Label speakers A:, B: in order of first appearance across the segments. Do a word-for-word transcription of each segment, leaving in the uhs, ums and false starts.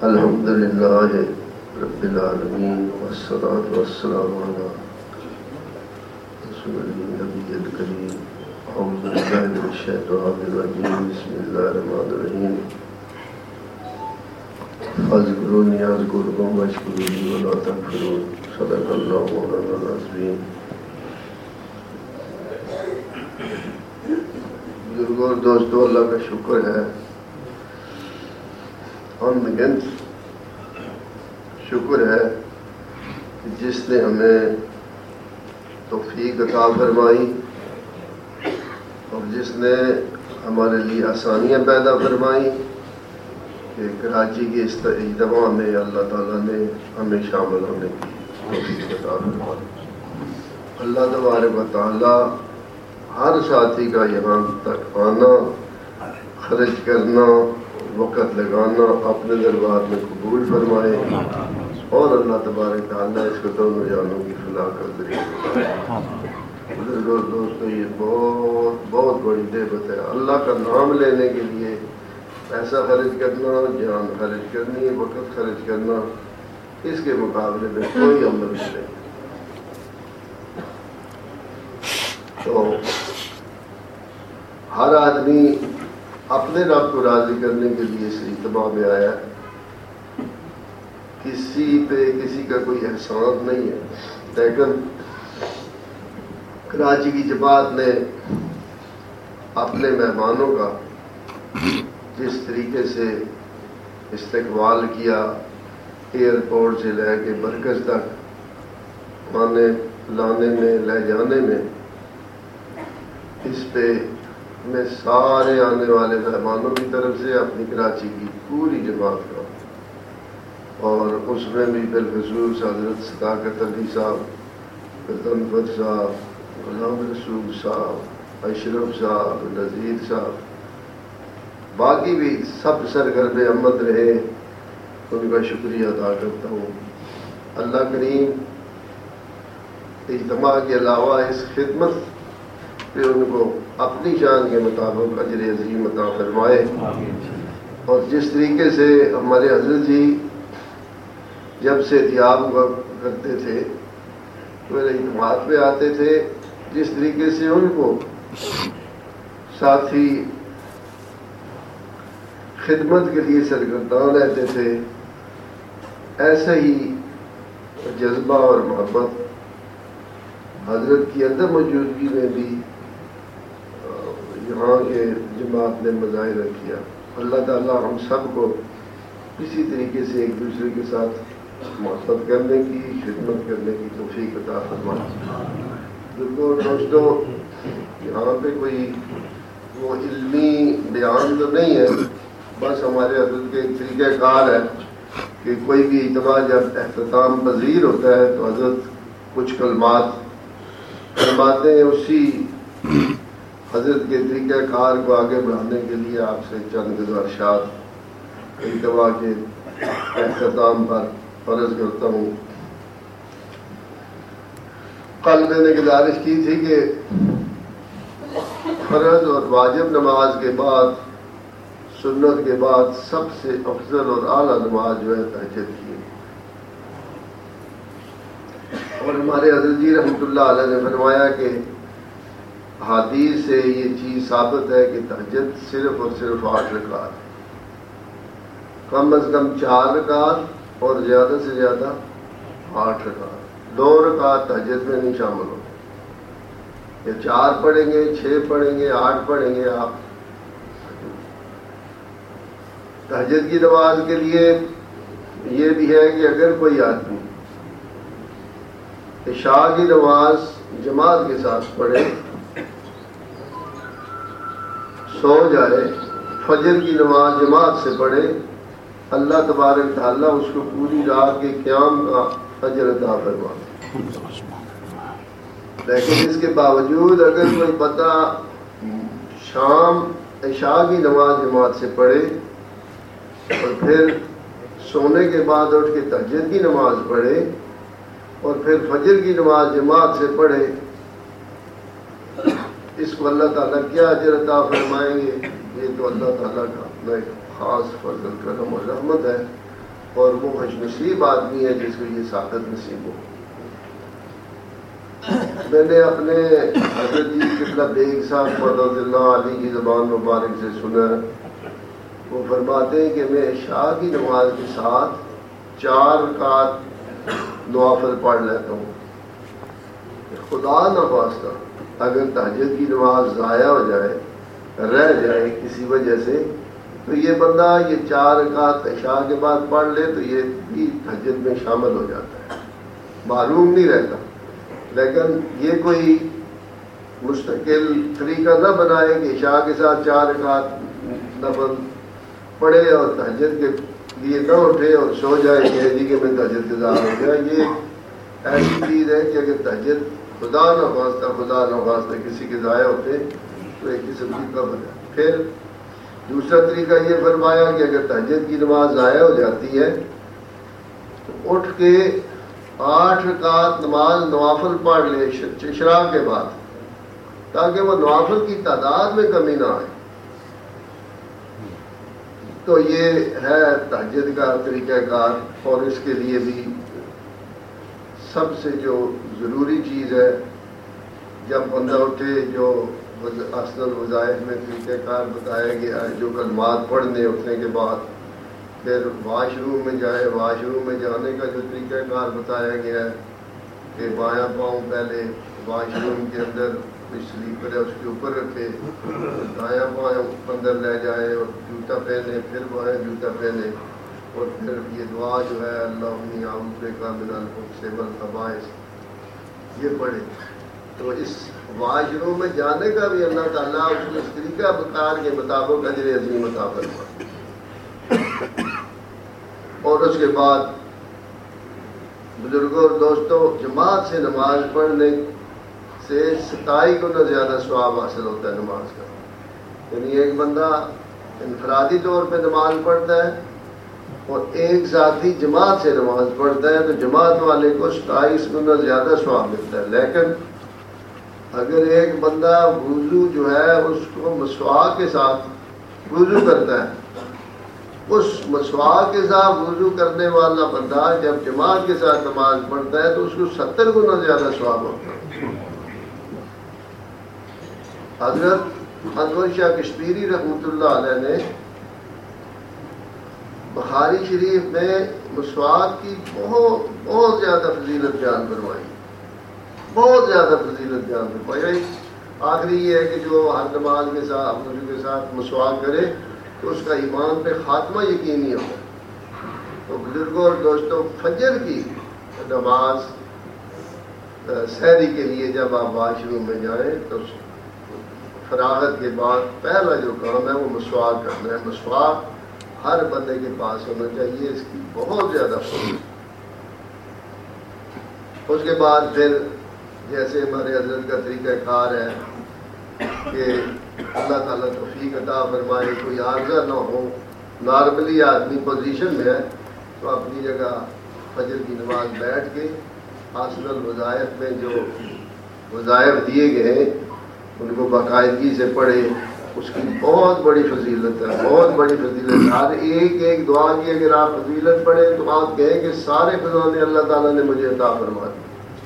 A: الحمد للہ رب العالمین والصلاة والسلام علی رسول النبی الکریم اعوذ باللہ من الشیطان الرجیم بسم اللہ الرحمن الرحیم فاذکرونی اذکرکم واشکروا ولا تکفرون صدق اللہ مولانا العظیم۔ بزرگوں اور دوستوں، اللہ کا شکر ہے، انگنت شکر ہے کہ جس نے ہمیں توفیق عطا فرمائی اور جس نے ہمارے لیے آسانیاں پیدا فرمائی کہ کراچی کے اس اجتماع میں اللہ تعالیٰ نے ہمیں شامل ہونے کی توفیق عطا فرمائی۔ اللہ تبارک و تعالیٰ ہر ساتھی کا یہاں تک آنا، خرچ کرنا، وقت لگانا اپنے دربار میں قبول فرمائے اور اللہ تبارک تعالیٰ اس کو دونوں جانوں کی فلاح کا ذریعہ بنائے۔ بزرگوں دوستوں، یہ بہت بہت بڑی نعمت ہے۔ اللہ کا نام لینے کے لیے پیسہ خرچ کرنا، جان خرچ کرنی، وقت خرچ کرنا، اس کے مقابلے میں کوئی عمل نہیں۔ تو ہر آدمی اپنے رب کو راضی کرنے کے لیے اس اجتماع میں آیا ہے، کسی پہ کسی کا کوئی احسان نہیں ہے، لیکن کراچی کی جماعت نے اپنے مہمانوں کا جس طریقے سے استقبال کیا، ایئرپورٹ سے لے کے مرکز تک آنے لانے میں، لے جانے میں، اس پہ میں سارے آنے والے مہمانوں کی طرف سے اپنی کراچی کی پوری جماعت کا، اور اس میں بھی بالخصوص حضرت صداقت علی صاحب، غضنفر صاحب، غلام رسول صاحب، اشرف صاحب، نذیر صاحب، باقی بھی سب سرگرم عمل رہے، ان کا شکریہ ادا کرتا ہوں۔ اللہ کریم اجتماع کے علاوہ اس خدمت پہ ان کو اپنی شان کے مطابق اجر عظیم عطا فرمائے، اور جس طریقے سے ہمارے حضرت جی جب سے دیاب ہوا کرتے تھے، وہ اجتماع پہ آتے تھے، جس طریقے سے ان کو ساتھی خدمت کے لیے سرگرداں رہتے تھے، ایسے ہی جذبہ اور محبت حضرت کی اندر موجودگی میں بھی یہاں کے جماعت نے مظاہرہ کیا۔ اللہ تعالیٰ ہم سب کو اسی طریقے سے ایک دوسرے کے ساتھ محبت کرنے کی، خدمت کرنے کی توفیق عطا فرمائے۔ بزرگوں دوستوں، یہاں پہ کوئی وہ علمی بیان تو نہیں ہے، بس ہمارے حضرت کے ایک طریقہ کار ہے کہ کوئی بھی اجتماع جب اختتام پذیر ہوتا ہے تو حضرت کچھ کلمات فرماتے ہیں، اسی حضرت کے طریقہ کار کو آگے بڑھانے کے لیے آپ سے چند گزارشات اجتماع کے اختتام پر فرض کرتا ہوں۔ کل میں نے گزارش کی تھی کہ فرض اور واجب نماز کے بعد، سنت کے بعد سب سے افضل اور اعلیٰ نماز جو ہے تہجد کی، اور ہمارے حضرت جی رحمۃ اللہ علیہ نے فرمایا کہ حدیث سے یہ چیز ثابت ہے کہ تہجد صرف اور صرف آٹھ رکعت، کم از کم چار رکعت اور زیادہ سے زیادہ آٹھ رکعت، دو رکعت تہجد میں نہیں شامل ہوتے، یا چار پڑھیں گے، چھ پڑھیں گے، آٹھ پڑھیں گے آپ۔ تہجد کی نماز کے لیے یہ بھی ہے کہ اگر کوئی آدمی عشاء کی نماز جماعت کے ساتھ پڑھے، سو جائے، فجر کی نماز جماعت سے پڑھے، اللہ تبارک تعالیٰ اس کو پوری رات کے قیام کا اجر عطا فرمائے۔ لیکن اس کے باوجود اگر کوئی بندہ شام عشاء کی نماز جماعت سے پڑھے اور پھر سونے کے بعد اٹھ کے تہجد کی نماز پڑھے اور پھر فجر کی نماز جماعت سے پڑھے، اس کو اللہ تعالیٰ کیا اجر عطا فرمائیں گے؟ یہ تو اللہ تعالیٰ کا اپنا ایک خاص فضل کرم اور رحمت ہے۔ اور وہ خوش نصیب آدمی ہے جس کو یہ سعادت نصیب ہو۔ میں نے اپنے حضرت جی قبلہ بیگ صاحب رضی اللہ علیہ کی زبان مبارک سے سنا، وہ فرماتے ہیں کہ میں عشاء کی نماز کے ساتھ چار رکعت نوافل پڑھ لیتا ہوں۔ خدا نخواستہ اگر تہجد کی نماز ضائع ہو جائے، رہ جائے کسی وجہ سے، تو یہ بندہ یہ چار رکعت عشاء کے بعد پڑھ لے تو یہ بھی تہجد میں شامل ہو جاتا ہے، معلوم نہیں رہتا۔ لیکن یہ کوئی مستقل طریقہ نہ بنائے کہ عشاء کے ساتھ چار رکعت نفل پڑھے اور تہجد کے لیے نہ اٹھے اور سو جائے کہ جی کہ میں تہجد گزار ہو گیا۔ یہ ایسی چیز ہے کہ اگر تہجد خدا نخواستہ خدا نخواستہ کسی کے ضائع ہوتے تو ایک قسم کی قبر ہے۔ پھر دوسرا طریقہ یہ فرمایا کہ اگر تہجد کی نماز ضائع ہو جاتی ہے تو اٹھ کے آٹھ رکعت نماز نوافل پڑھ لے اشراق کے بعد، تاکہ وہ نوافل کی تعداد میں کمی نہ آئے۔ تو یہ ہے تہجد کا طریقہ کار، اور اس کے لیے بھی سب سے جو ضروری چیز ہے، جب بندہ اٹھے جو اصل الوظائف میں طریقہ کار بتایا گیا ہے، جو کلمات پڑھنے اٹھنے کے بعد، پھر واش روم میں جائے، واش روم میں جانے کا جو طریقہ کار بتایا گیا ہے کہ بایاں پاؤں پہلے واش روم کے اندر کوئی سلیپر ہے اس کے اوپر رکھے، دایاں پاؤں اندر لے جائے اور جوتا پہنے، پھر بایاں جوتا پہنے، اور پھر یہ دعا جو ہے اللہم اعوذ بک من الخبث والخبائث یہ پڑھے۔ تو اس واش روم میں جانے کا بھی اللہ تعالیٰ اس کو اس طریقہ کار کے مطابق اجر عظیم عطا فرمائے۔ اور اس کے بعد بزرگوں اور دوستوں، جماعت سے نماز پڑھنے سے ستائی گنا زیادہ ثواب حاصل ہوتا ہے نماز کا۔ یعنی ایک بندہ انفرادی طور پہ نماز پڑھتا ہے اور ایک ساتھی جماعت سے نماز پڑھتا ہے تو جماعت والے کو ستائیس گنا زیادہ ثواب ملتا ہے۔ لیکن اگر ایک بندہ وضو جو ہے اس کو مسواک کے ساتھ وضو کرتا ہے، اس مسواک کے ساتھ وضو کرنے والا بندہ جب جماعت کے ساتھ نماز پڑھتا ہے تو اس کو ستر گنا زیادہ ثواب ہوتا ہے۔ حضرت انور شاہ کشمیری رحمۃ اللہ علیہ نے بخاری شریف میں مسواک کی بہت بہت زیادہ فضیلت بیان فرمائی، بہت زیادہ فضیلت بیان فرمائی۔ آخری یہ ہے کہ جو ہر نماز کے ساتھ وضو کے ساتھ مسواک کرے تو اس کا ایمان پہ خاتمہ یقینی ہوگا۔ تو بزرگوں اور دوستوں، فجر کی نماز سحری کے لیے جب آپ واش روم میں جائیں تو فراغت کے بعد پہلا جو کام ہے وہ مسواک کرنا ہے۔ مسواک ہر بندے کے پاس ہونا چاہیے، اس کی بہت زیادہ فضیلت۔ اس کے بعد پھر جیسے ہمارے حضرت کا طریقہ کار ہے کہ اللہ تعالیٰ توفیق عطا فرمائے، کوئی عارضہ نہ ہو، نارملی آدمی پوزیشن میں ہے تو اپنی جگہ فجر کی نماز بیٹھ کے حاصل الوظائف میں جو وظائف دیے گئے ہیں ان کو باقاعدگی سے پڑھے، اس کی بہت بڑی فضیلت ہے، بہت بڑی فضیلت۔ ہر ایک ایک دعا کی اگر آپ فضیلت پڑھیں تو آپ کہیں کہ سارے خزانے اللہ تعالیٰ نے مجھے عطا فرما دی،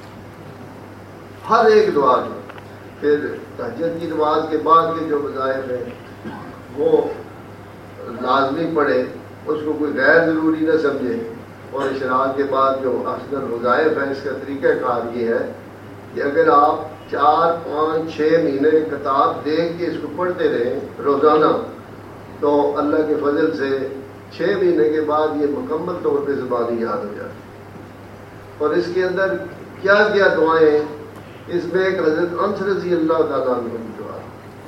A: ہر ایک دعا کی۔ پھر تہجد کی نماز کے بعد کے جو وظائف ہیں وہ لازمی پڑھے، اس کو کوئی غیر ضروری نہ سمجھے۔ اور اشراق کے بعد جو افضل وظائف ہیں، اس کا طریقہ کار یہ ہے کہ اگر آپ چار پانچ چھ مہینے کتاب دیکھ کے اس کو پڑھتے رہیں روزانہ تو اللہ کے فضل سے چھ مہینے کے بعد یہ مکمل طور پہ زبانی یاد ہو جاتی۔ اور اس کے اندر کیا کیا دعائیں ہیں، اس میں ایک حضرت انس رضی اللہ تعالیٰ عنہ کی دعا،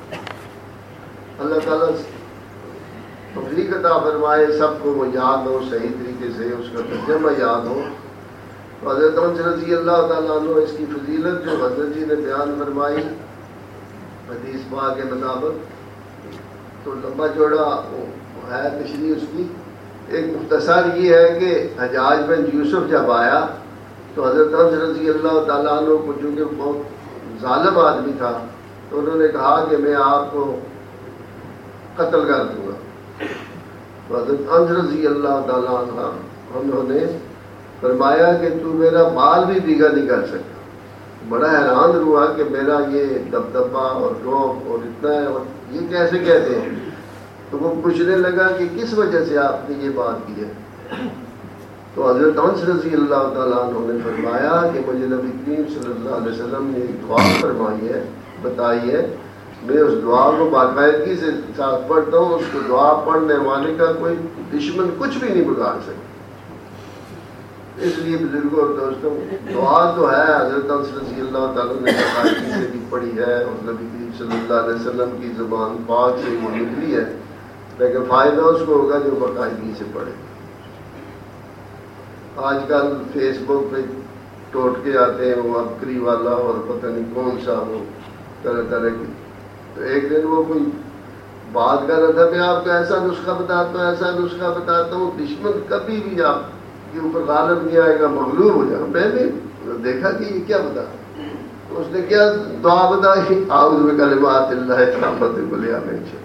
A: اللہ تعالیٰ توفیق عطا فرمائے سب کو وہ یاد ہو صحیح طریقے سے، اس کا ترجمہ یاد ہو۔ تو حضرت انس رضی اللہ تعالیٰ عنہ اس کی فضیلت جو حضرت جی نے بیان فرمائی حدیث پاک کے مطابق، تو لمبا چوڑا ہے تشریح اس کی۔ ایک مختصر یہ ہے کہ حجاج بن یوسف جب آیا تو حضرت انس رضی اللہ تعالیٰ عنہ کو چونکہ بہت ظالم آدمی تھا تو انہوں نے کہا کہ میں آپ کو قتل کر دوں گا۔ تو حضرت انس رضی اللہ تعالیٰ عنہ انہوں نے فرمایا کہ تو میرا بال بھی بھیگا نہیں کر سکتا. بڑا حیران ہوا کہ میرا یہ دبدبا اور روب اور اتنا ہے اور یہ کیسے کہتے ہیں. تو وہ پوچھنے لگا کہ کس وجہ سے آپ نے یہ بات کی ہے. تو حضرت انس رضی اللہ تعالیٰ عنہ نے فرمایا کہ مجھے نبی کریم صلی اللہ علیہ وسلم نے ایک دعا فرمائی ہے، بتائی ہے، میں اس دعا کو باقاعدگی سے ساتھ پڑھتا ہوں. اس کو دعا پڑھنے والے کا کوئی دشمن کچھ بھی نہیں بگاڑ سکتا. اس لیے بزرگوں اور دوستوں، دعا تو ہے حضرت انس رضی اللہ تعالیٰ نے باقاعدگی سے بھی پڑھی ہے اور نبی کریم صلی اللہ علیہ وسلم کی زبان پاک سے وہ نکلی ہے، لیکن فائدہ اس کو ہوگا جو باقاعدگی سے پڑھے. آج کل فیس بک پہ ٹوٹکے آتے ہیں، وہ ابکری والا اور پتہ نہیں کون سا، وہ طرح طرح کی. تو ایک دن وہ کوئی بات کر رہا تھا کہ آپ کو ایسا نسخہ بتاتا ہوں، ایسا نسخہ بتاتا ہوں، دشمن کبھی بھی آپ کے اوپر غالب نہیں آئے گا، مغلوب ہو جائے گا. میں نے دیکھا کہ یہ کیا بتا، اس نے کیا دعا بتائی، اعوذ بکلمات اللہ التامات من شر ما خلق.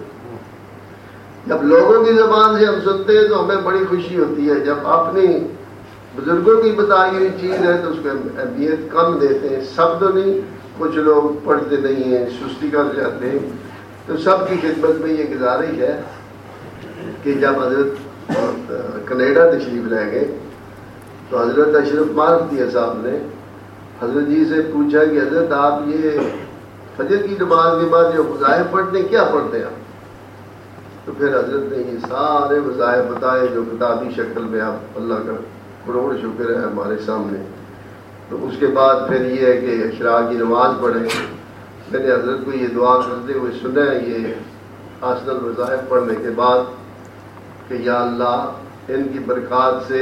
A: جب لوگوں کی زبان سے ہم سنتے ہیں تو ہمیں بڑی خوشی ہوتی ہے، جب اپنی بزرگوں کی بتائی ہوئی چیز ہے تو اس کو اہمیت کم دیتے ہیں. سب تو نہیں، کچھ لوگ پڑھتے نہیں ہیں، سستی کر جاتے ہیں. تو سب کی خدمت میں یہ گزارش ہے کہ جب حضرت کینیڈا تشریف لے گئے تو حضرت اشرف مارفتیہ صاحب نے حضرت جی سے پوچھا کہ حضرت آپ یہ فجر کی نماز کے بعد جو وظائف پڑھتے ہیں کیا پڑھتے ہیں آپ؟ تو پھر حضرت نے یہ سارے وظائف بتائے جو کتابی شکل میں آپ، اللہ کا کروڑ شکر ہے ہمارے سامنے. تو اس کے بعد پھر یہ ہے کہ اشراق کی نماز پڑھیں. میں نے حضرت کو یہ دعا کرتے ہوئے سنا ہے یہ حاصل الوظائف پڑھنے کے بعد کہ یا اللہ ان کی برکات سے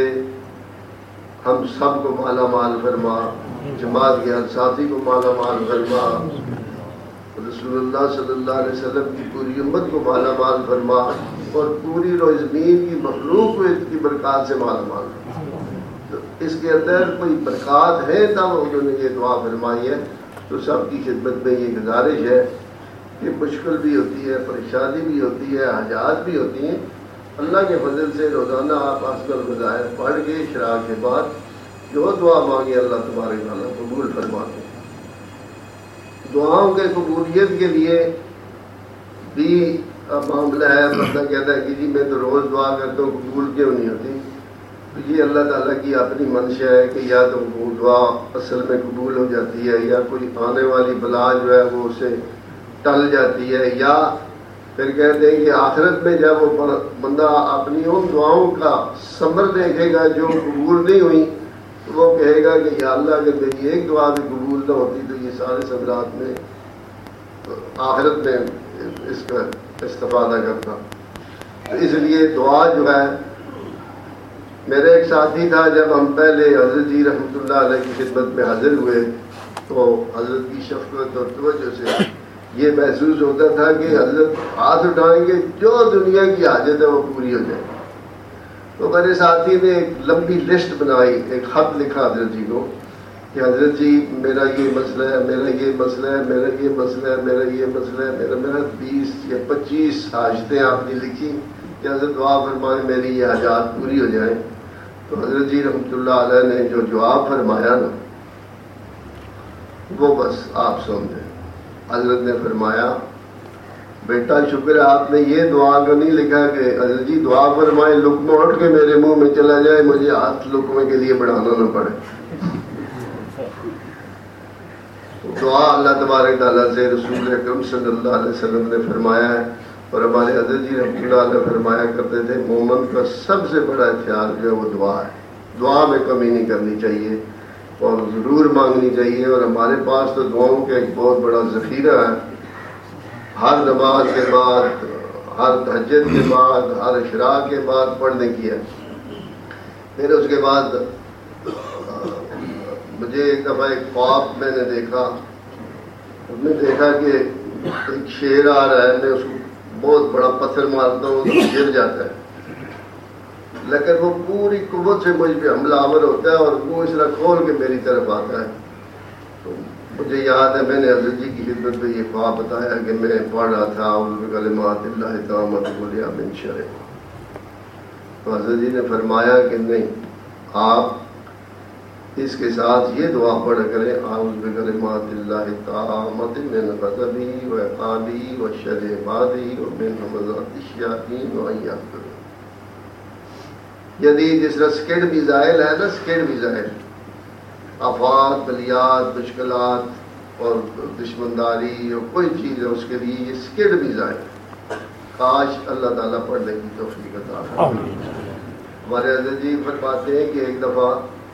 A: ہم سب کو مالا مال فرما، جماعت کے ہر ساتھی کو مالا مال فرما، رسول اللہ صلی اللہ علیہ وسلم کی پوری امت کو مالا مال فرما، اور پوری روز زمین کی مخلوق کو اس کی برکات سے مالا مال فرما. تو اس کے اندر کوئی برکات ہے تب انہوں نے یہ دعا فرمائی ہے. تو سب کی خدمت میں یہ گزارش ہے کہ مشکل بھی ہوتی ہے، پریشانی بھی ہوتی ہے، حاجات بھی ہوتی ہیں. اللہ کے فضل سے روزانہ آپ اذکار وظائف پڑھ کے اشراق کے بعد جو دعا مانگے اللہ تبارک تعالیٰ قبول فرماتے ہیں. دعاؤں کے قبولیت کے لیے بھی معاملہ ہے. بندہ کہتا ہے کہ جی میں تو روز دعا کرتا ہوں، قبول کیوں نہیں ہوتی؟ تو یہ اللہ تعالیٰ کی اپنی منشا ہے کہ یا تو وہ دعا اصل میں قبول ہو جاتی ہے، یا کوئی آنے والی بلا جو ہے وہ اسے ٹل جاتی ہے، یا پھر کہتے ہیں کہ آخرت میں جب وہ بندہ اپنی ان دعاؤں کا ثمر دیکھے گا جو قبول نہیں ہوئی تو وہ کہے گا کہ یا اللہ اگر میری ایک دعا بھی قبول نہ ہوتی تو یہ سارے ثمرات میں آخرت میں اس کا استفادہ کرتا. تو اس لیے دعا جو ہے، میرے ایک ساتھی تھا، جب ہم پہلے حضرت جی رحمۃ اللہ علیہ کی خدمت میں حاضر ہوئے تو حضرت کی شفقت اور توجہ سے یہ محسوس ہوتا تھا کہ حضرت ہاتھ اٹھائیں گے جو دنیا کی حاجت ہے وہ پوری ہو جائے. تو میرے ساتھی نے ایک لمبی لسٹ بنائی، ایک خط لکھا حضرت جی کو کہ حضرت جی میرا یہ مسئلہ ہے، میرا یہ مسئلہ ہے، میرا یہ مسئلہ ہے، میرا یہ مسئلہ ہے، میرا میرا بیس یا پچیس حاجتیں آپ نے لکھی کہ حضرت دعا فرمائیں میری یہ حاجات پوری ہو جائیں. تو حضرت جی رحمۃ اللہ علیہ نے جو جواب فرمایا نا وہ بس آپ سن دیں. حضرت نے فرمایا بیٹا شکر ہے آپ نے یہ دعا کا نہیں لکھا کہ حضرت جی دعا فرمائیں لقمہ اٹھ کے میرے منہ میں چلا جائے، مجھے ہاتھ لقمے کے لیے بڑھانا نہ پڑے. دعا اللہ تبارک تعالیٰ سے رسول اکرم صلی اللہ علیہ وسلم نے فرمایا ہے، اور ہمارے حضرت جی رحمۃ اللہ علیہ فرمایا کرتے تھے مومن کا سب سے بڑا ہتھیار جو ہے وہ دعا ہے. دعا میں کمی نہیں کرنی چاہیے اور ضرور مانگنی چاہیے. اور ہمارے پاس تو دعاؤں کا ایک بہت بڑا ذخیرہ ہے. ہر نماز کے بعد، ہر تہجد کے بعد، ہر اشراق کے بعد پڑھنے کی ہے. پھر اس کے بعد مجھے ایک دفعہ ایک خواب میں نے دیکھا، میں نے دیکھا کہ ایک شیر آ رہا ہے، میں اس کو بہت بڑا پتھر مارتا ہوں تو گر جاتا ہے، لیکن وہ پوری قوت سے مجھ پہ حملہ آور ہوتا ہے اور وہ اس طرح کھول کے میری طرف آتا ہے. تو مجھے یاد ہے میں نے حضرت جی کی خدمت میں یہ خواب بتایا کہ میں پڑھ رہا تھا اعوذ بکلمات اللہ التامات من شر. تو حضرت جی نے فرمایا کہ نہیں، آپ اس کے ساتھ یہ دعا پڑھ کریں، اعوذ بکلمات اللہ التامۃ من غضبہ و عقابہ و شر عبادہ و من همزات الشیاطین و ان یحضرون۔ یعنی جس طرح سکیڈ میزائل ہے نا، سکیڈ میزائل آفات، بلیات، مشکلات اور دشمنداری اور کوئی چیز ہے اس کے لیے یہ سکیڈ میزائل، کاش اللہ تعالیٰ پڑھنے کی توفیق عطا فرمائے۔ ہمارے حضرت جی فرماتے ہیں کہ ایک دفعہ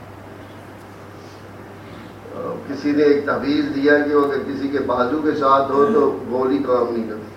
A: کسی نے ایک تعویذ دیا کہ وہ اگر کسی کے بازو کے ساتھ ہو تو گولی کام نہیں کرتی۔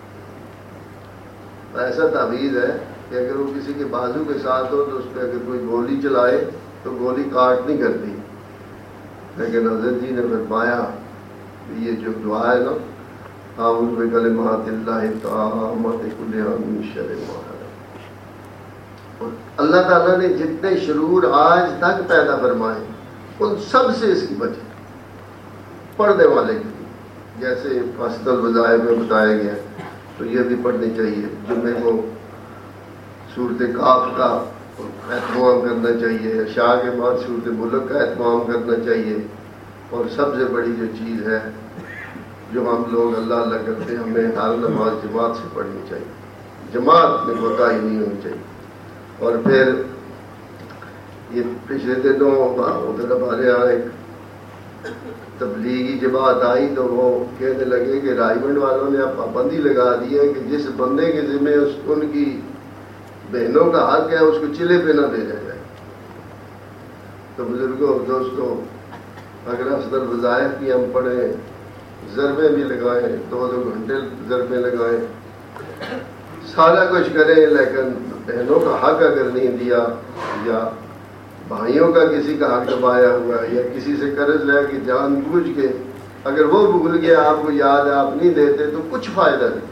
A: ایسا تعویذ ہے کہ اگر وہ کسی کے بازو کے ساتھ ہو تو اس پہ اگر کوئی گولی چلائے تو گولی کاٹ نہیں کرتی، لیکن حضرت جی نے فرمایا کہ یہ جو دعا ہے نا، اعوذ بکلمات اللہ التامۃ من شر ما خلق، اور اللہ تعالیٰ نے جتنے شرور آج تک پیدا فرمائے ان سب سے اس کی بچے پڑھنے والے کے لیے، جیسے فصل الوظائف میں بتایا گیا تو یہ بھی پڑھنی چاہیے۔ جمعے کو صورت کاف کا اہتمام کرنا چاہیے، عشاء کے بعد صورت ملک کا اہتمام کرنا چاہیے، اور سب سے بڑی جو چیز ہے جو ہم لوگ اللہ اللہ کرتے ہیں، ہمیں ہر نماز جماعت سے پڑھنی چاہیے، جماعت میں کوتاہی نہیں ہونی چاہیے۔ اور پھر یہ پچھلے دنوں ادھر ہمارے یہاں ایک تبلیغی جماعت آئی تو وہ کہنے لگے کہ رائے گنج والوں نے اب پابندی لگا دی ہے کہ جس بندے کے ذمہ اس ان کی بہنوں کا حق ہے اس کو چلے پہ نہ بھیجا جائے۔ تو بزرگوں دوستوں، اگر افضل وظائف کی ہم پڑھیں، ضربے بھی لگائیں، دو دو گھنٹے ضربے لگائیں، سارا کچھ کریں، لیکن بہنوں کا حق اگر نہیں دیا یا بھائیوں کا کسی کا حق دبایا ہوا ہے یا کسی سے قرض لے کے جان بوجھ کے اگر وہ بھول گیا، آپ کو یاد ہے آپ نہیں دیتے تو کچھ فائدہ نہیں۔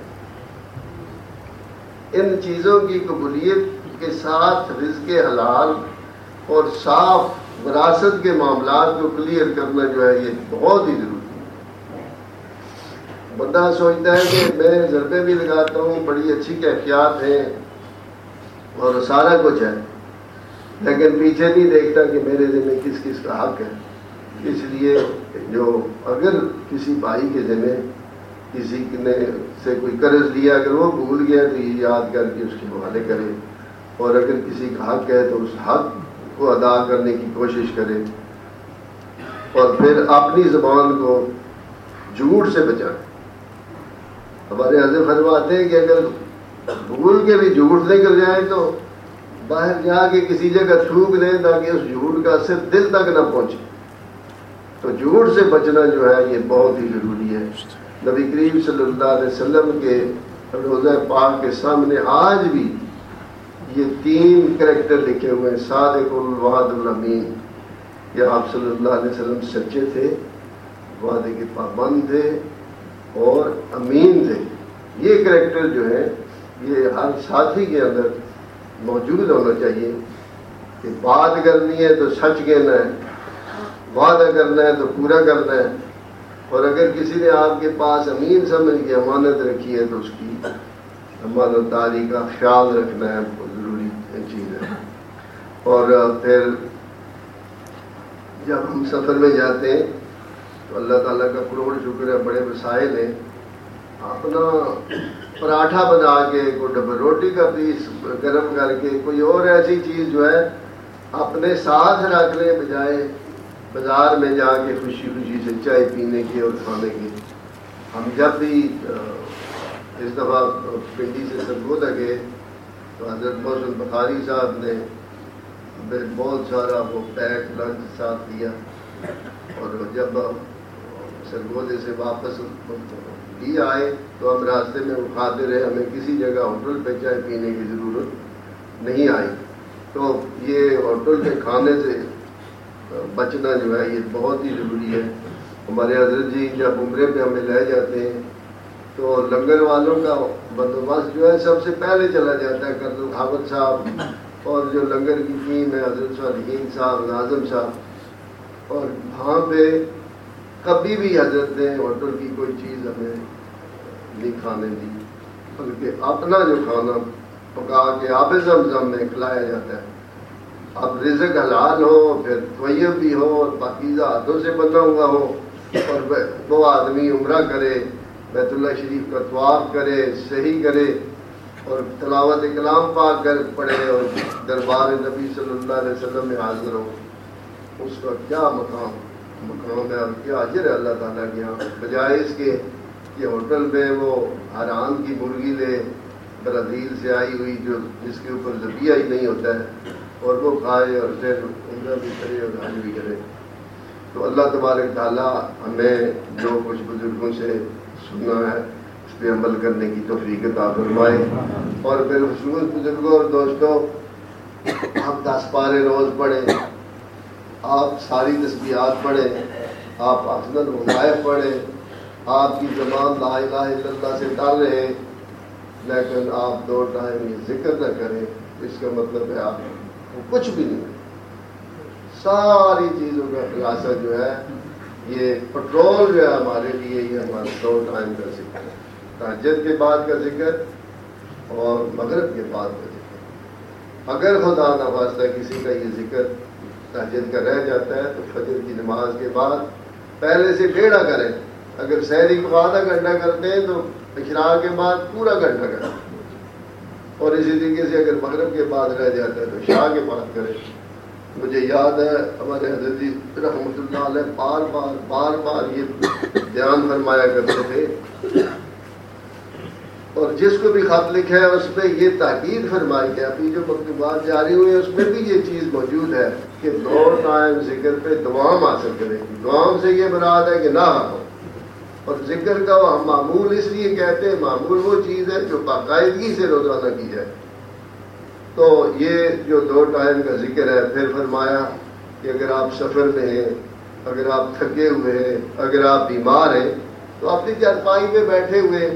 A: ان چیزوں کی قبولیت کے ساتھ رزق حلال اور صاف وراثت کے معاملات کو کلیئر کرنا جو ہے یہ بہت ہی ضروری ہے۔ بندہ سوچتا ہے کہ میں ضربے بھی لگاتا ہوں، بڑی اچھی کیفیات ہیں اور سارا کچھ ہے، لیکن پیچھے نہیں دیکھتا کہ میرے ذمہ کس کس کا حق ہے۔ اس لیے جو اگر کسی بھائی کے ذمہ کسی نے سے کوئی قرض لیا، اگر وہ بھول گیا تو یہ یاد کر کے اس کے حوالے کرے، اور اگر کسی کا حق ہے تو اس حق کو ادا کرنے کی کوشش کرے، اور پھر اپنی زبان کو جھوٹ سے بچائے۔ ہمارے حضرت فرماتے ہیں کہ اگر بھول کے بھی جھوٹ نکل جائے تو باہر جا کے کسی جگہ تھوک دیں تاکہ اس جھوٹ کا اثر دل تک نہ پہنچے۔ تو جھوٹ سے بچنا جو ہے یہ بہت ہی ضروری ہے۔ نبی کریم صلی اللہ علیہ وسلم کے روضہ پاک کے سامنے آج بھی یہ تین کریکٹر لکھے ہوئے ہیں، صادق الوعد الامین۔ یہ آپ صلی اللہ علیہ وسلم سچے تھے، وعدے کے پابند تھے اور امین تھے۔ یہ کریکٹر جو ہے یہ ہر ساتھی کے اندر موجود ہونا چاہیے کہ بات کرنی ہے تو سچ کہنا ہے، وعدہ کرنا ہے تو پورا کرنا ہے، اور اگر کسی نے آپ کے پاس امین سمجھ کے امانت رکھی ہے تو اس کی امانت داری کا خیال رکھنا ہے، بہت ضروری چیز ہے۔ اور پھر جب ہم سفر میں جاتے ہیں تو اللہ تعالیٰ کا کروڑ شکر ہے، بڑے وسائل ہیں، اپنا پراٹھا بنا کے، کوئی ڈبل روٹی کا پیس گرم کر کے، کوئی اور ایسی چیز جو ہے اپنے ساتھ رکھ لیں، بجائے بازار میں جا کے خوشی خوشی سے چائے پینے کی اور کھانے کی۔ ہم جب بھی اس دفعہ پنڈی سے سرگودا گئے تو حضرت محسن بخاری صاحب نے بہت سارا وہ پیک لنچ ساتھ دیا، اور جب سرگودے سے واپس بھی آئے تو ہم راستے میں وہ کھاتے رہے، ہمیں کسی جگہ ہوٹل پہ چائے پینے کی ضرورت نہیں آئی۔ تو یہ ہوٹل کے کھانے سے بچنا جو ہے یہ بہت ہی ضروری ہے۔ ہمارے حضرت جی جب عمرے پہ ہمیں لے جاتے ہیں تو لنگر والوں کا بندوبست جو ہے سب سے پہلے چلا جاتا ہے، کرنل حافظ صاحب اور جو لنگر کی ٹیم ہے حضرت صالحین صاحب، ناظم صاحب، اور وہاں پہ کبھی بھی حضرت نے ہوٹل کی کوئی چیز ہمیں نہیں کھانے دی، بلکہ اپنا جو کھانا پکا کے آب زمزم میں کھلایا جاتا ہے۔ اب رزق حلال ہو، پھر طیب بھی ہو اور پاکیزہ ہاتھوں سے بنا ہوا ہو، اور وہ آدمی عمرہ کرے، بیت اللہ شریف کا طواف کرے، صحیح کرے اور تلاوت کلام پاک کر پڑھے اور دربار نبی صلی اللہ علیہ وسلم میں حاضر ہو، اس کا کیا مقام مقام ہے اور کیا اجر ہے اللہ تعالیٰ کے یہاں، بجائے اس کے کہ ہوٹل میں وہ حرام کی مرغی لے برازیل سے آئی ہوئی جو جس کے اوپر ذبیحہ ہی نہیں ہوتا ہے اور وہ کھائے اور پھر عمرہ بھی کرے اور حج بھی کرے۔ تو اللہ تبارک تعالیٰ ہمیں جو کچھ بزرگوں سے سننا ہے اس پہ عمل کرنے کی توفیق عطا فرمائے، اور بالخصوص بزرگوں اور دوستوں ہم دس پارے روز پڑھیں، آپ ساری تسبیحات پڑھیں، آپ افضل الوظائف پڑھیں، آپ کی زبان لا الہ الا اللہ سے ڈر رہے، لیکن آپ دو ٹائم یہ ذکر نہ کریں، اس کا مطلب ہے آپ کچھ بھی نہیں۔ ساری چیزوں کا خلاصہ جو ہے یہ پٹرول جو ہے ہمارے لیے یہ ہمارا دو ٹائم کا ذکر ہے، تہجد کے بعد کا ذکر اور مغرب کے بعد کا ذکر۔ اگر خدا نخواستہ کسی کا یہ ذکر تہجد کا رہ جاتا ہے تو فجر کی نماز کے بعد پہلے سے ڈیڑھا کریں، اگر سحری کو آدھا گھنٹہ کرتے ہیں تو اشراق کے بعد پورا گھنٹہ کریں، اور اسی طریقے سے اگر مغرب کے بعد رہ جاتا ہے تو عشاء کے بعد کریں۔ مجھے یاد ہے ہمارے حضرت جی رحمۃ اللہ علیہ بار بار بار بار یہ بیان فرمایا کرتے تھے، اور جس کو بھی خط لکھا ہے اس پہ یہ تاکید فرمائی ہے، ابھی جو مکتوبات جاری ہوئے ہیں اس میں بھی یہ چیز موجود ہے کہ دو ٹائم ذکر پہ دوام حاصل کریں۔ دوام سے یہ مراد ہے کہ نہ ہو، اور ذکر کا ہم معمول اس لیے کہتے ہیں، معمول وہ چیز ہے جو باقاعدگی سے روزانہ کی جائے۔ تو یہ جو دو ٹائم کا ذکر ہے، پھر فرمایا کہ اگر آپ سفر میں ہیں، اگر آپ تھکے ہوئے ہیں، اگر آپ بیمار ہیں تو اپنی چارپائی پہ بیٹھے ہوئے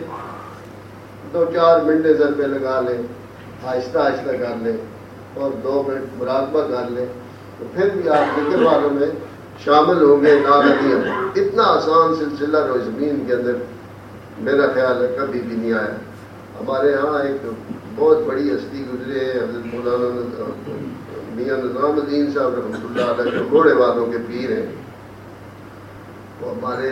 A: دو چار منٹ سر پہ لگا لیں، آہستہ آہستہ کر لیں اور دو منٹ مراقبہ کر لیں، تو پھر بھی آپ ذکر والوں میں شامل ہوں گے۔ ناغدیم اتنا آسان سلسلہ روز زمین کے اندر میرا خیال ہے کبھی بھی نہیں آیا۔ ہمارے ہاں ایک بہت بڑی ہستی گزرے ہیں، حضرت مولانا میاں نظام الدین صاحب رحمۃ اللہ علیہ جو گھوڑے والوں کے پیر ہیں، وہ ہمارے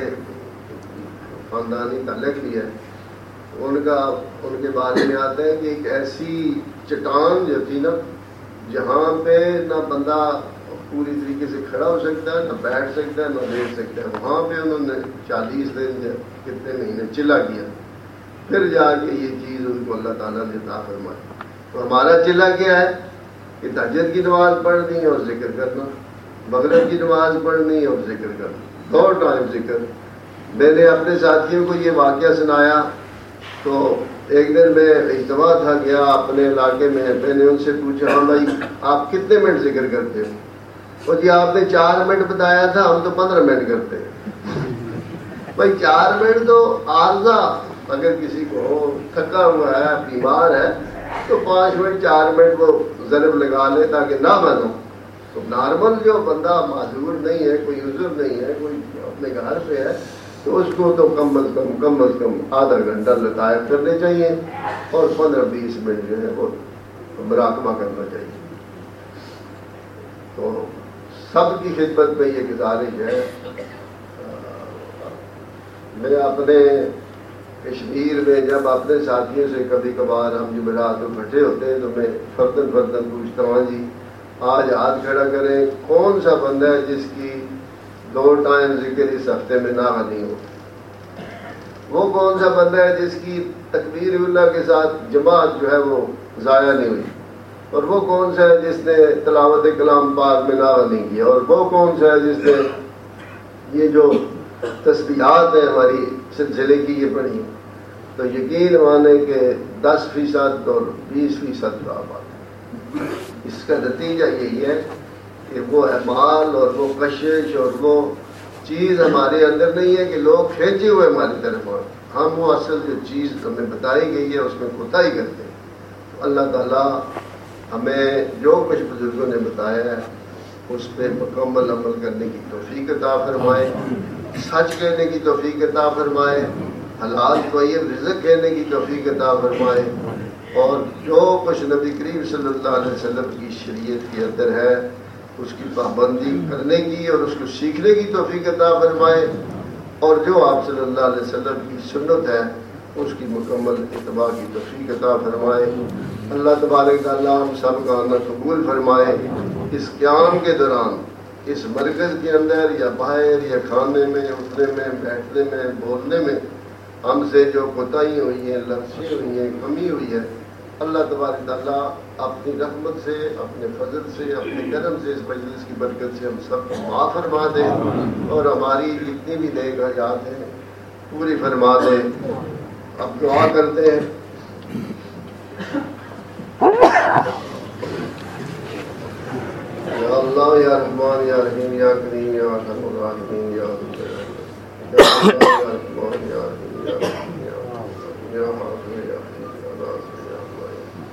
A: خاندانی تعلق بھی ہے۔ ان کا ان کے بارے میں آتا ہے کہ ایک ایسی چٹان جو تھی نا جہاں پہ نہ بندہ پوری طریقے سے کھڑا ہو سکتا ہے، نہ بیٹھ سکتا ہے، نہ لیٹ سکتا ہے، وہاں پہ انہوں نے چالیس دن کتنے مہینے چلا کیا، پھر جا کے یہ چیز ان کو اللہ تعالیٰ نے عطا فرمائی۔ تو ہمارا چلا کیا ہے کہ تہجد کی نماز پڑھنی اور ذکر کرنا، مغرب کی نماز پڑھنی اور ذکر کرنا، دو ٹائم ذکر۔ میں نے اپنے ساتھیوں کو یہ واقعہ سنایا تو ایک دن میں اجتماع تھا گیا اپنے علاقے میں، میں نے ان سے پوچھا ہاں بھائی آپ کتنے منٹ ذکر کرتے ہو؟ اور جی آپ نے چار منٹ بتایا تھا، ہم تو پندرہ منٹ کرتے ہیں۔ بھائی چار منٹ تو عارضہ، اگر کسی کو تھکا ہوا ہے، بیمار ہے تو پانچ منٹ چار منٹ وہ ضرب لگا لے تاکہ نہ بنو۔ تو نارمل جو بندہ معذور نہیں ہے، کوئی عذر نہیں ہے، کوئی اپنے گھر پہ ہے، تو اس کو تو کم از کم کم از کم آدھا گھنٹہ لطائف کرنے چاہیے اور پندرہ بیس منٹ جو ہے وہ مراقبہ کرنا چاہیے۔ تو سب کی خدمت میں یہ گزارش ہے، میں اپنے کشمیر میں جب اپنے ساتھیوں سے کبھی کبھار ہم جمعرات کو اکٹھے ہوتے ہیں تو میں فردن فردن پوچھتا ہوں جی آج ہاتھ کھڑا کریں کون سا بندہ ہے جس کی دو ٹائم ذکر اس ہفتے میں نہ نہیں ہو، وہ کون سا بندہ ہے جس کی تکبیر اللہ کے ساتھ جماعت جو ہے وہ ضائع نہیں ہوئی، اور وہ کون سا ہے جس نے تلاوت کلام پاک میں نہ نہیں کیا، اور وہ کون سا ہے جس نے یہ جو تسبیحات ہیں ہماری سلسلے کی یہ پڑھی۔ تو یقین مانے کہ دس فیصد اور بیس فیصد کا بات، اس کا نتیجہ یہی ہے کہ وہ اعمال اور وہ کشش اور وہ چیز ہمارے اندر نہیں ہے کہ لوگ کھینچے ہوئے ہماری طرف، اور ہم وہ اصل جو چیز ہمیں بتائی گئی ہے اس میں کوتاہی کرتے ہیں۔ اللہ تعالیٰ ہمیں جو کچھ بزرگوں نے بتایا ہے اس پہ مکمل عمل کرنے کی توفیق عطا فرمائے، سچ کہنے کی توفیق عطا فرمائے، حلال طیب رزق کہنے کی توفیق عطا فرمائے، اور جو کچھ نبی کریم صلی اللہ علیہ وسلم کی شریعت کے اندر ہے اس کی پابندی کرنے کی اور اس کو سیکھنے کی توفیق عطا فرمائے، اور جو آپ صلی اللہ علیہ وسلم کی سنت ہے اس کی مکمل اتباع کی توفیق عطا فرمائے۔ اللہ تبارک تعالیٰ ہم سب کا آنا قبول فرمائے۔ اس قیام کے دوران اس مرکز کے اندر یا باہر یا کھانے میں اٹھنے میں بیٹھنے میں بولنے میں ہم سے جو کوتاہی ہوئی ہیں، لفظیں ہوئی ہیں، کمی ہوئی ہے، اللہ تبارک تعالیٰ اپنی رحمت سے، اپنے فضل سے، اپنے کرم سے، اس مجلس کی برکت سے ہم سب کو معاف فرما دے اور ہماری جتنی بھی نیک حاجات ہیں پوری فرما دے۔ اب دعا کرتے ہیں۔ یا اللہ یا رحمان یا رحیم یا کریم یا ارحم الراحمین یا یا اللہ یا رحمان یا رحیم یا رحیم یا رحیم یا حافظ یا حفیظ یا ناصر یا اللہ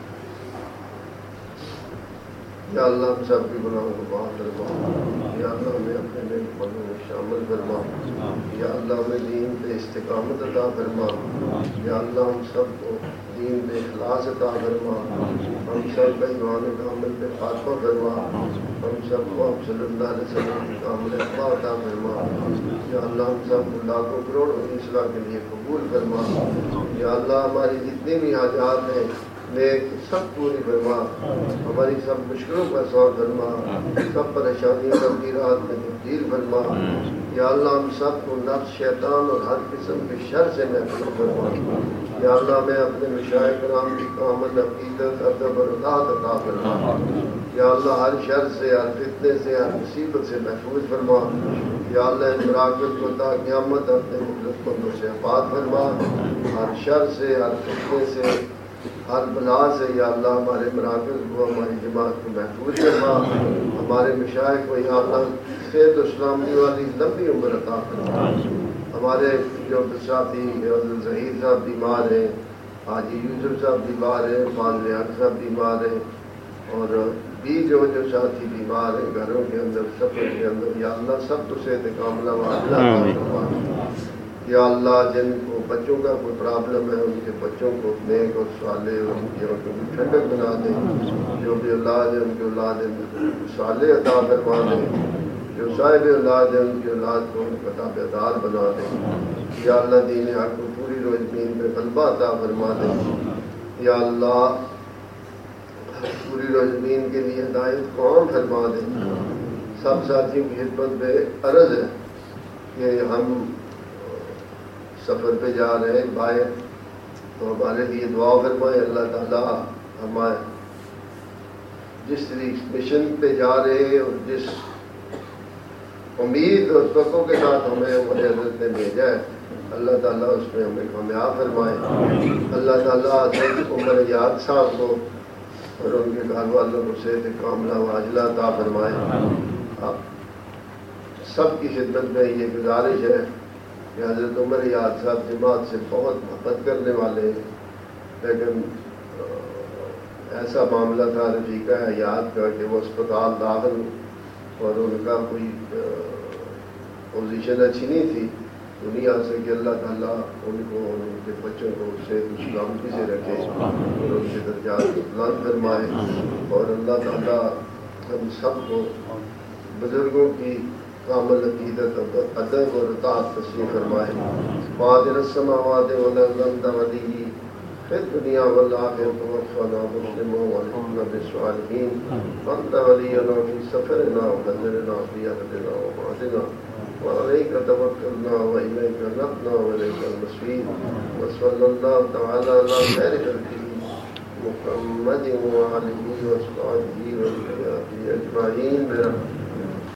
A: یا اللہ ہم سب کی گناہوں کو معاف فرما، یا اللہ ہمیں اپنے نیک بندوں میں شامل فرما، یا اللہ ہمیں دین پہ استقامت عطا فرما، یا اللہ ہم سب کو دین پہ اخلاص عطا فرما، ہم سب کا ایمان کامل پہ خاتمہ فرما، ہم سب کو آپ صلی اللہ علیہ وسلم کی کامل اتباع عطا فرما، یا اللہ ہم سب کو لاکھوں کروڑوں کی اصلاح کے لیے قبول فرما، یا اللہ ہماری جتنی بھی حاجات ہیں نیک سب پوری فرما، ہماری سب مشکلوں کا آسان فرما، سب پریشانیوں کا بھی رات میں تبدیل فرما، یا اللہ ہم سب کو نفس، شیطان اور ہر قسم کے شر سے محفوظ فرما، یا اللہ میں اپنے مشائخ کرام کی کامل عقیدت، ادب اور اطاعت عطا فرما، یا اللہ ہر شر سے، ہر فتنے سے، ہر مصیبت سے محفوظ فرما، یا اللہ اس مراکز کو تا قیامت اپنے مخلص بندوں سے آباد فرما، ہر شر سے، ہر فتنے سے، ہر بلا سے، یا اللہ ہمارے مراکز کو، ہماری جماعت کو محفوظ فرما، ہمارے مشائخ کو یا اللہ صحت و سلامتی والی لمبی عمر عطا فرما، ہمارے جو ساتھی ظہیر صاحب بیمار ہیں، حاجی یوسف صاحب بیمار ہیں، فاضل حق صاحب بیمار ہیں، اور بھی جو جو ساتھی بیمار ہیں گھروں کے اندر، سفر کے اندر، یا اللہ سب کو صحت کاملہ واجلہ عطا فرما، یا اللہ جن کو بچوں کا کوئی پرابلم ہے ان کے بچوں کو نیک اور صالح اور ان کی آنکھوں کی ٹھنڈک بنا دیں، جو بھی اولاد ہے ان کی اولاد صالح عطا فرما دیں، جو صاحب اولاد ہے ان کی اولاد کو ان کا تابعدار بنا دیں، یا اللہ دین حق کو پوری روز زمین پہ غلبہ عطا فرما دیں، یا اللہ پوری روز زمین کے لیے ہدایت کو عام فرما دیں۔ سب ساتھیوں کی خدمت پہ عرض ہے کہ ہم سفر پہ جا رہے ہیں باہر، تو ہمارے لیے دعا فرمائے اللہ تعالیٰ ہمارے جس مشن پہ جا رہے ہیں اور جس امید اور توقع کے ساتھ ہمیں ہمارے حضرت نے بھیجا ہے، اللہ تعالیٰ اس میں ہمیں کامیاب فرمائے۔ اللہ تعالیٰ حضرت عمر یاد صاحب کو اور ان کے گھر والوں کو صحت کاملہ واجلہ عطا فرمائے۔ آپ سب کی خدمت میں یہ گزارش ہے کہ حضرت عمر یاد صاحب جماعت سے بہت محبت کرنے والے ہیں، لیکن ایسا معاملہ تھا رفیقہ حیات کا کہ وہ اسپتال داخل اور ان کا کوئی پوزیشن اچھی نہیں تھی دنیا سے کہ اللہ تعالیٰ ان کو اور ان کے بچوں کو سے سلامتی سے رکھے اور ان کے درجات بلند فرمائے، اور اللہ تعالیٰ ہم سب کو بزرگوں کی کامل عقیدت، ادب اور اطاعت نصیب فرمائے۔ فاطر السماوات والارض انت ولی فی الدنیا والآخرۃ توفنا مسلما والحقنا بالصالحین انت ولینا فی سفرنا وحذرنا فی ارضنا ومعادنا وعلیک توکلنا والیک نبنا والیک المصیر، وصلی اللہ تعالی علی خیر خلقہ محمد وآلہ وصحبہ وسلم اجمعین برحمتہ